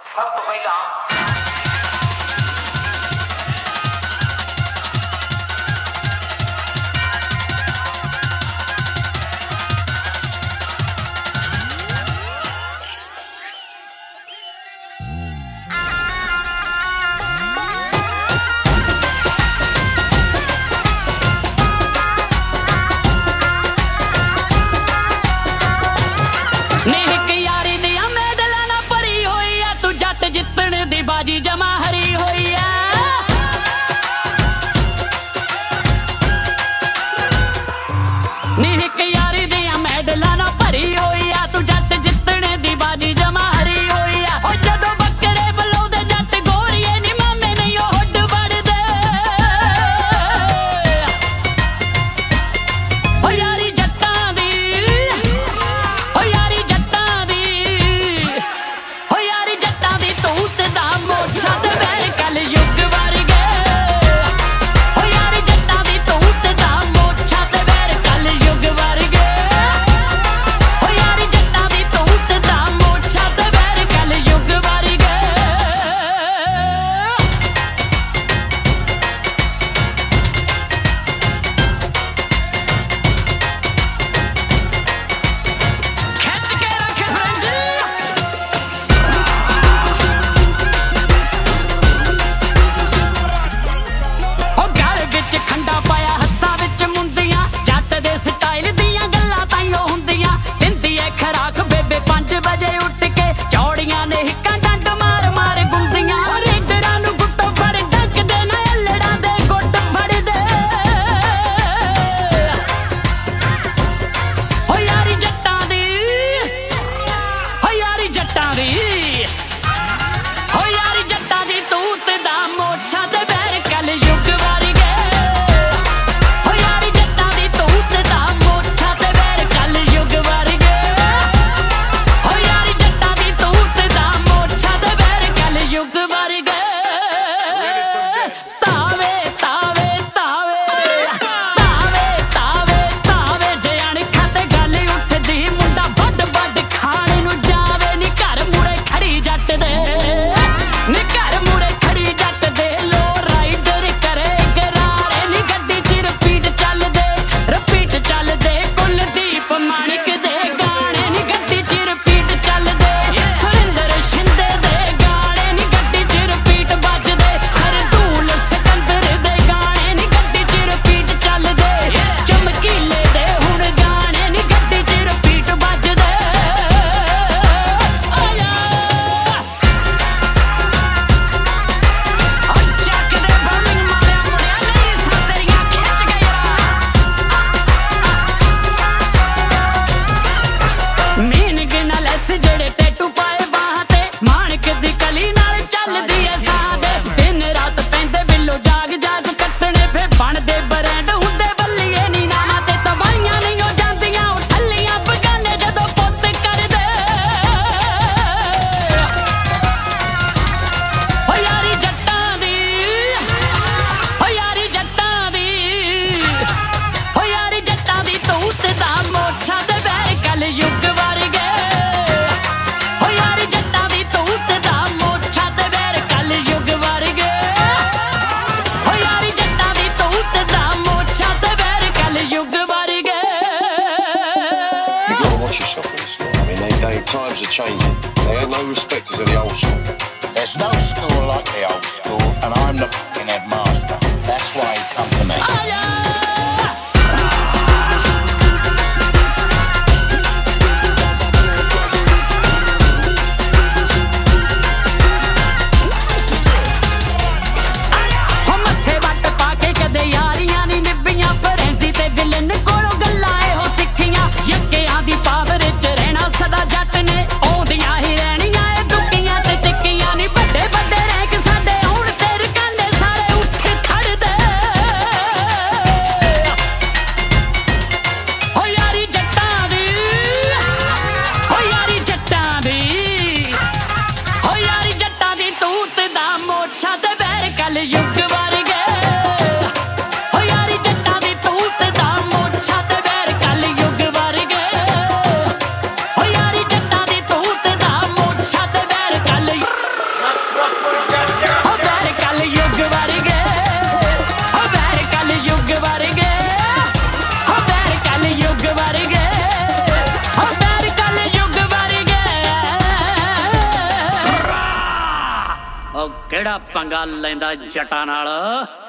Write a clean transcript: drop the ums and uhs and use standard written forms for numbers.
ਸਭ ਤੋਂ ਪਹਿਲਾਂ बाजी जमा हरी होई है नी एक यारी दिया मैडला ना भरी होई है तू जट जितने दी बाजी जमा हरी होई है ओ जदों बकरे बलाउंदे जट गोरीए नी मामे नहीं ओ हुड वड़दे ओ यारी जट्टां दी ओ यारी जट्टां दी ओ यारी जट्टां दी तूत दा मोछा ते वैर कल युग वर्गे ओ यारी जट्टां दी तूत दा मोछा ते वैर कल युग वर्गे ओ यारी जट्टां दी तूत दा मोछा ते वैर कल युग वर्गे खिच के रख फ्रंज ओ गल विच खंडा पाया हत्थां विच मुंदियां जट दे स्टाइल दियां गल्लां ताईं हुंदियां दिंदी ऐ खराक बेबे 5 वजे उठ के चौड़ियां ने हिक्कां डंड मार मार गुंदियां ओ रेडरां नूं गुੱਟੋਂ फड़ डकदे ना अल्लड़ां दे गुੱਟ फड़दे ओ यारी जट्टां दी ओ यारी जट्टां दी हो यारी जट्टां दी तूत दा मोछा ते वैर कल युग वर्गे हो यारी जट्टां दी तूत दा मोछा ते वैर कल युग वर्गे हो यारी जट्टां दी तूत दा मोछा ते वैर कल युग वर्गे तावे तावे तावे तावे तावे तावे जे अणखा ते गल उठदी मुंडा ਵੱਡ ਵੱਡ ਖਾਣੇ ਨੂੰ ਜਾਵੇ ਨੀ ਘਰ ਮੂਰੇ ਖੜੀ ਜੱਟ ਦੇ ਨੀ ਘਰ ਮੂਰੇ ਖੜੀ ਜੱਟ ਦੇ ਲੋ ਰਾਈਡਰ ਕਰੇ ਗਰਾਰੇ ਨੀ ਗੱਡੀ 'ਚ ਰਿਪੀਟ ਚੱਲਦੇ ਕੁਲਦੀਪ ਮਾਣਿਕ ਦੇ ਗਾਣੇ ਨੀ ਗੱਡੀ 'ਚ ਰਿਪੀਟ ਚੱਲਦੇ ਸੁਰਿੰਦਰ ਸ਼ਿੰਦੇ ਦੇ ਗਾਣੇ ਨੀ ਗੱਡੀ 'ਚ ਰਿਪੀਟ ਵੱਜਦੇ ਸਰਦੂਲ ਸਿਕੰਦਰ ਦੇ ਗਾਣੇ ਨੀ ਗੱਡੀ 'ਚ ਰਿਪੀਟ ਚੱਲਦੇ ਚਮਕੀਲੇ ਦੇ ਹੁਣ ਗਾਣੇ ਨੀ ਗੱਡੀ 'ਚ ਰਿਪੀਟ ਵੱਜਦੇ ਆਇਆ ਚੱਕ ਦੇ ਬਰਨਿੰਗ ਮਾਰਿਆ ਮੁੜਿਆ ਨਹੀਂ ਸੰਤਰੀਆਂ ਖਿੱਚ ਗਏ ਮੀਨਿੰਗ ਨਾਲ ਐਸ ਜਿਹੜੇ ਟੈਟੂ ਪਾਏ ਬਾਹਾਂ ਤੇ ਮਾਣਕ ਦੀ ਕਲੀ ਨਾਲ ਚੱਲਦੀ ਐ ਸਾਹ ਦੇ ਦਿਨ ਰਾਤ ਪੈਂਦੇ ਬਿੱਲੋ ਜਾਗ ਜਾਗ ਕੱਟਣੇ ਫੇ ਬਣਦੇ ਬ੍ਰਾਂਡ ਹੁੰਦੇ ਬੱਲੀਏ ਨੀ ਨਾਵਾਂ ਤੇ ਤਵਾਈਆਂ ਨਹੀਂ ਉਹ ਜਾਂਦੀਆਂ ਉਹ ਠੱਲੀਆਂ ਬਗਾਨੇ ਜਦੋਂ ਪੁੱਤ ਕਰਦੇ ਓ ਯਾਰੀ ਜੱਟਾਂ ਦੀ ਓ ਯਾਰੀ ਜੱਟਾਂ ਦੀ ਓ ਯਾਰੀ ਜੱਟਾਂ ਦੀ ਤੂਤ ਦਾ ਮੋਛਾ ਤੇ ਵੈਰ ਕਲ ਯੁਗ ਵਰਗੇ ਓ ਯਾਰੀ ਜੱਟਾਂ ਦੀ ਤੂਤ ਦਾ ਮੋਛਾ ਤੇ ਵੈਰ ਕਲ ਯੁਗ ਵਰਗੇ ਓ ਯਾਰੀ ਜੱਟਾਂ ਦੀ ਤੂਤ ਦਾ ਮੋਛਾ ਤੇ ਵੈਰ ਕਲ ਯੁਗ ਵਰਗੇ You gotta watch yourself with this lot. I mean, times are changing. They ain't no respecters of the old school. There's no school like the old school, and I'm the fucking headmaster. That's why you come to me. ਆਇਆ ਹੋ ਮੱਥੇ ਵੱਟ ਪਾ ਕੇ ਕਦੇ ਯਾਰੀਆਂ ਨੀ ਨਿਭੀਆਂ ਫਰੈਂਜ਼ੀ ਤੇ villain ਕੋਲੋਂ ਗੱਲਾਂ ਇਹੋ ਸਿੱਖੀਆਂ ਯੱਕਿਆਂ ਦੀ ਪਾਵਰ 'ਚ ਰਹਿਣਾ ਸਦਾ ਜੱਟ ਨੇ ਆਉਂਦੀਆਂ ਹੀ ਰਹਿਣੀਆਂ ਇਹ ਦੁੱਕੀਆਂ ਤੇ ਟਿੱਕੀਆਂ ਨੀ ਵੱਡੇ ਵੱਡੇ ਰੈਂਕ ਸਾਡੇ ਹੁਣ ਤੇ ਰਕਾਨੇ ਸਾਰੇ ਉੱਠ ਖੜਦੇ ਹੋ ਯਾਰੀ ਜੱਟਾਂ ਦੀ ਹੋ ਯਾਰੀ ਜੱਟਾਂ ਦੀ ਹੋ ਯਾਰੀ ਜੱਟਾਂ ਦੀ ਤੂਤ ਦਾ ਮੋਛਾ ਤੇ ਵੈਰ ਕਲ ਯੁਗ ਵਰਗੇ ਹੋ ਯਾਰੀ ਜੱਟਾਂ ਦੀ ਤੂਤ ਦਾ ਮੋਛਾ ਤੇ ਵੈਰ ਕਲ ਯੁਗ ਵਰਗੇ ਹੋ ਯਾਰੀ ਜੱਟਾਂ ਦੀ ਤੂਤ ਦਾ ਮੋਛਾ ਤੇ ਵੈਰ ਕਲ ਉਹ ਕਿਹੜਾ ਪੰਗਾ ਲੈਂਦਾ ਜੱਟਾਂ ਨਾਲ।